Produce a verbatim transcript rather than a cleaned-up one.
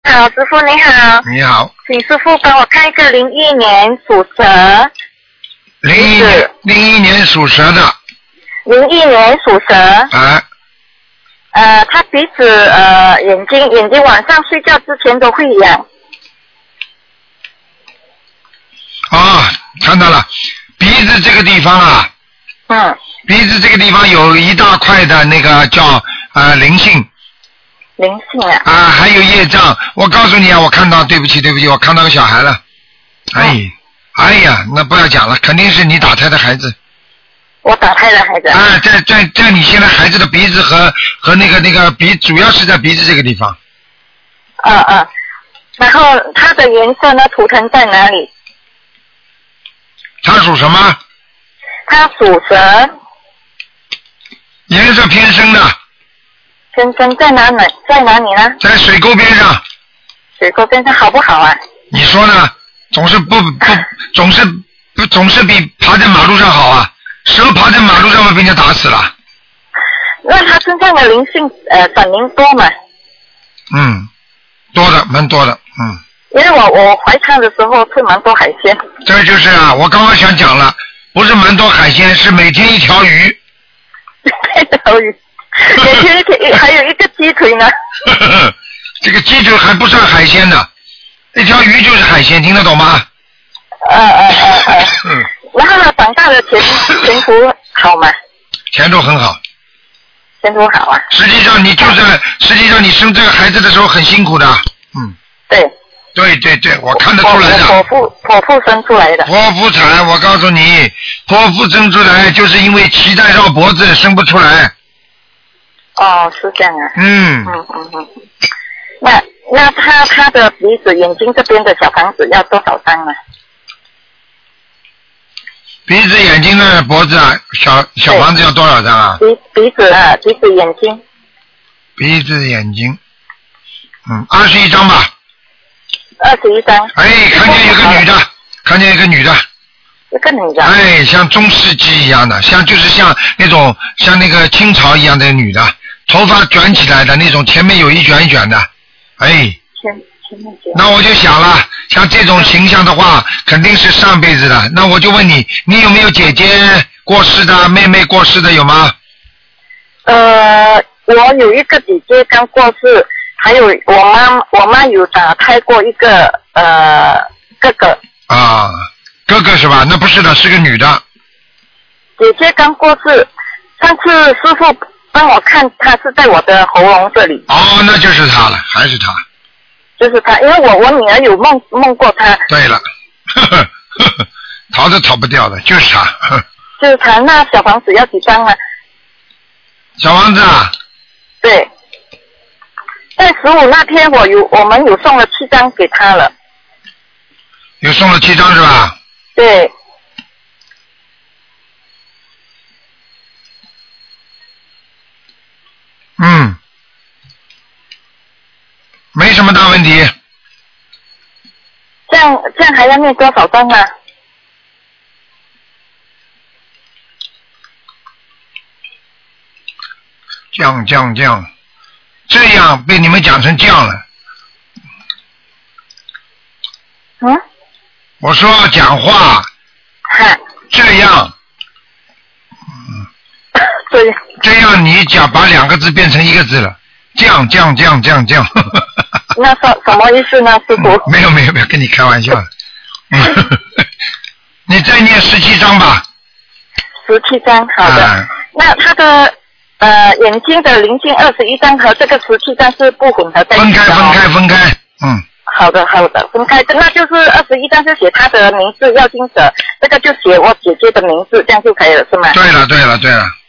好，师傅你好。 你好。 请师傅帮我看一个零一年属蛇。 零一年，零一年属蛇的。 零一年属蛇。 啊。 呃，他鼻子呃眼睛眼睛晚上睡觉之前都会痒。 啊，看到了，鼻子这个地方啊。 嗯。 鼻子这个地方有一大块的那个叫呃灵性。 灵性啊。 啊，还有业障。我告诉你啊，我看到，对不起，对不起，我看到个小孩了。哎，嗯、哎呀，那不要讲了，肯定是你打胎的孩子。 我打胎的孩子。 啊，在在在你现在孩子的鼻子和和那个那个鼻，主要是在鼻子这个地方。 嗯嗯。然后它的颜色呢？图腾在哪里？ 它属什么？ 它属蛇。 颜色偏深的。 偏深在哪里？在哪里呢？ 在水沟边上。 水沟边上好不好啊？ 你说呢？总是不不总是不总是比爬在马路上好啊！蛇爬在马路上会被人家打死了。 那他身上的灵性呃反灵多嘛？ 嗯，多的，蛮多的，嗯。 因为我我怀胎的时候吃蛮多海鲜。 这就是啊，我刚刚想讲了，不是蛮多海鲜，是每天一条鱼。 一条鱼，每天一条，还有一个鸡腿呢。 这个鸡腿还不算海鲜呢，一条鱼就是海鲜，听得懂吗？ 呃呃呃呃。嗯。然后他长大的前前途好吗？ 前途很好。 前途好啊。 实际上你就在，实际上你生这个孩子的时候很辛苦的。嗯。 对。 对对对，我看得出来的。 剖腹剖腹生出来的。 剖腹产，我告诉你，剖腹生出来就是因为脐带绕脖子生不出来。 哦，是这样啊。 嗯。 嗯嗯嗯。那那他他的鼻子、眼睛这边的小房子要多少张呢？ 鼻子、眼睛的脖子啊，小小房子要多少张啊？ 鼻鼻子啊，鼻子、眼睛。 鼻子、眼睛，嗯，二十一张吧。 二十一张。 哎，看见一个女的，看见一个女的。 一个女的。 哎，像中世纪一样的，像就是像那种像那个清朝一样的女的，头发卷起来的那种，前面有一卷一卷的，哎。 前前面卷。 那我就想了，像这种形象的话，肯定是上辈子的。那我就问你，你有没有姐姐过世的、妹妹过世的有吗？ 呃，我有一个姐姐刚过世。还有我妈，我妈有打胎过一个呃哥哥。 啊，哥哥是吧？那不是的，是个女的。 姐姐刚过世，上次师傅帮我看，她是在我的喉咙这里。 哦，那就是她了，还是她。 就是她，因为我我女儿有梦梦过她。 对了，呵呵呵呵，逃都逃不掉的，就是她。 就是她，那小房子要几张啊？ 小房子啊？ 对。在十五那天，我有我们有送了七张给他了。 有送了七张是吧？ 对。 嗯，没什么大问题。 这样这样还要念多少张啊？ 降降降。这样被你们讲成这样了。 嗯？ 我说讲话。这样。 嗯。这样。 这样你讲把两个字变成一个字了，降降降降降。 那什什么意思呢，师傅？ 嗯、没有没有没有，跟你开玩笑。你再念十七章吧。 十七章，好的。啊、那他的。呃，眼睛的灵性二十一张和这个十七张是不混合在一起的。分开， 分开，分开，嗯。 好的，好的，分开，那就是二十一张就写他的名字要经者，这个就写我姐姐的名字，这样就可以了，是吗？ 对了，对了，对了。